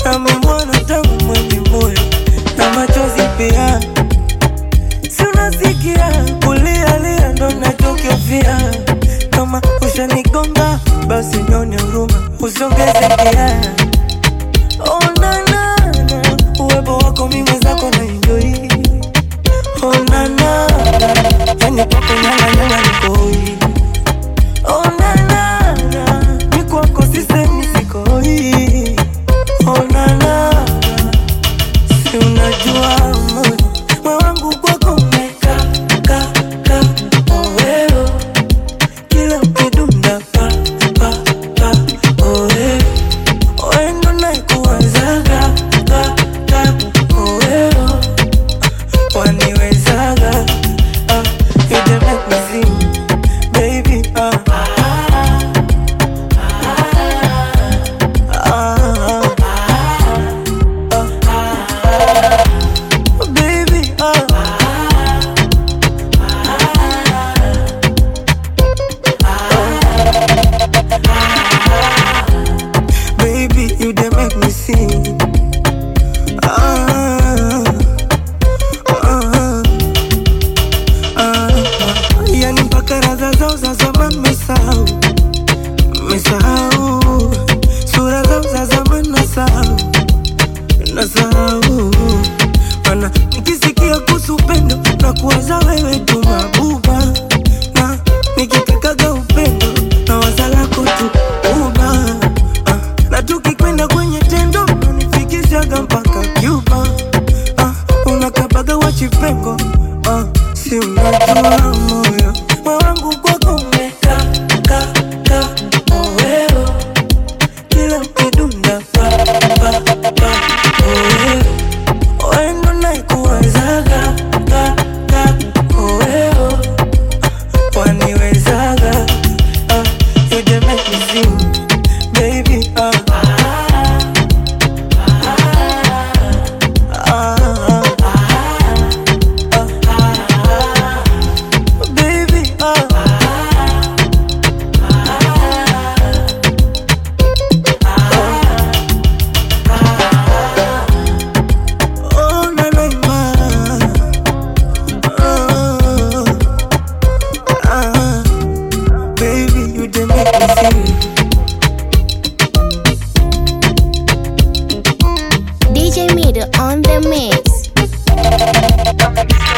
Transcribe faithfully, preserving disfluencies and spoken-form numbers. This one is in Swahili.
nami mwanadamu mwenye moyo na machozi pia. Si unasikia kulia lia ndo nachokofia. Kama ushanigonga basi nione huruma, usongeze kia. Oh na na na, uwepo wako mimi mwenzako na enjoy. Oh na na na, yani kwako nyanga nyanga nikoi. Oh na na na, mi kwako sisemi sikoi. Oh na na na, si unajua moyo moyo wangu kwako umeka ka ka. Oh wewe kila ukidunda pa pa pa. Oh wewe wewe ndo naikuwazaga ka ka. Oh wewe waniwezaga. Ah, you dey make me sing, baby. Ah, ah, ah, ah, baby. Ah, baby, you dey make me sing. Ah, ah, ah, yani mpaka radha zao za zamani mesahau, mesahau sura zao za zamani nasahau, nasahau. Mana nikisikia kuhusu upendo na kuwaza wewe tu mabuba, na nikitakaga upendo na waza lako tu uba. Ah, na tukikwenda kwenye tendo unanifikishaga mpaka Cuba. Ah, unakabaga wachipengo. Ah, si unajua moyo moyo wangu kwako umeka ka ka. Oh wewe kila ukidunda pa pa pa. Oh wewe wewe ndo naikuwazaga ka ka. Oh wewe waniwezaga. Ah, you dey make me sing, baby. Ah, ah, ah, baby. Ah, oh na na ma. Oh, ah, baby, you dey make me sing. D J Mido on the mix.